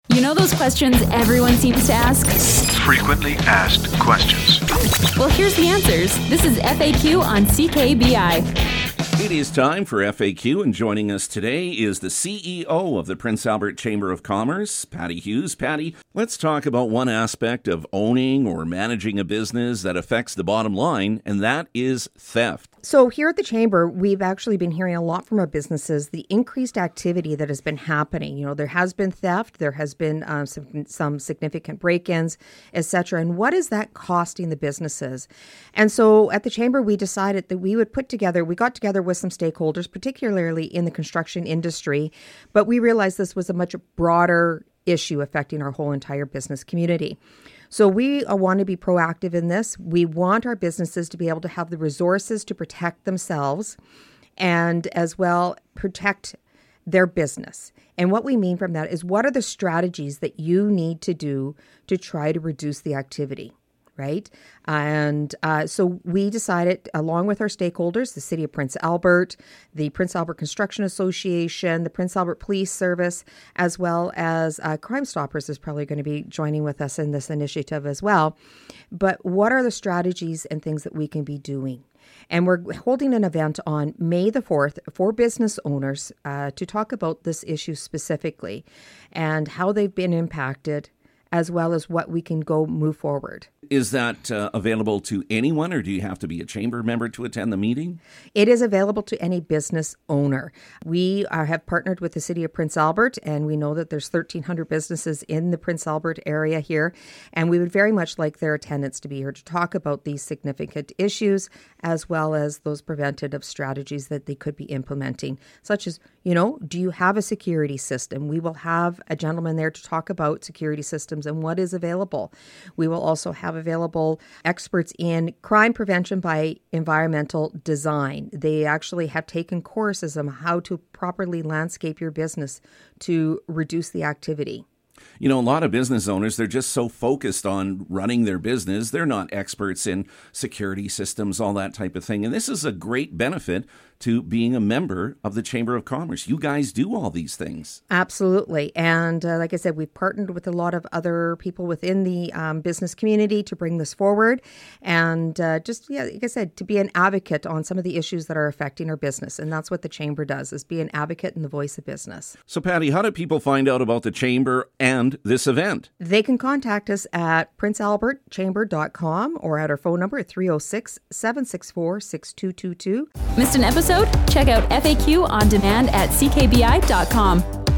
You know those questions everyone seems to ask? Frequently asked questions. Well, here's the answers. This is FAQ on CKBI. It is time for FAQ, and joining us today is the CEO of the Prince Albert Chamber of Commerce, Patty Hughes. Patty, let's talk about one aspect of owning or managing a business that affects the bottom line, and that is theft. So here at the Chamber, we've actually been hearing a lot from our businesses, the increased activity that has been happening. You know, there has been theft, there has been some significant break-ins, etc. And what is that costing the businesses? And so at the Chamber, we decided that we got together with some stakeholders, particularly in the construction industry, but we realized this was a much broader issue affecting our whole entire business community. So we want to be proactive in this. We want our businesses to be able to have the resources to protect themselves and as well protect their business. And what we mean from that is, what are the strategies that you need to do to try to reduce the activity? Right? And so we decided, along with our stakeholders, the City of Prince Albert, the Prince Albert Construction Association, the Prince Albert Police Service, as well as Crime Stoppers is probably going to be joining with us in this initiative as well. But what are the strategies and things that we can be doing? And we're holding an event on May the 4th for business owners to talk about this issue specifically and how they've been impacted, as well as what we can move forward. Is that available to anyone, or do you have to be a chamber member to attend the meeting? It is available to any business owner. We have partnered with the City of Prince Albert, and we know that there's 1,300 businesses in the Prince Albert area here, and we would very much like their attendance to be here to talk about these significant issues, as well as those preventative strategies that they could be implementing, such as, do you have a security system? We will have a gentleman there to talk about security systems and what is available. We will also have available experts in crime prevention by environmental design. They actually have taken courses on how to properly landscape your business to reduce the activity. A lot of business owners, they're just so focused on running their business. They're not experts in security systems, all that type of thing. And this is a great benefit to being a member of the Chamber of Commerce. You guys do all these things. Absolutely. And like I said, we've partnered with a lot of other people within the business community to bring this forward. And like I said, to be an advocate on some of the issues that are affecting our business. And that's what the Chamber does, is be an advocate and the voice of business. So Patty, how do people find out about the Chamber and this event? They can contact us at princealbertchamber.com or at our phone number at 306-764-6222. Missed an episode? Check out FAQ on demand at ckbi.com.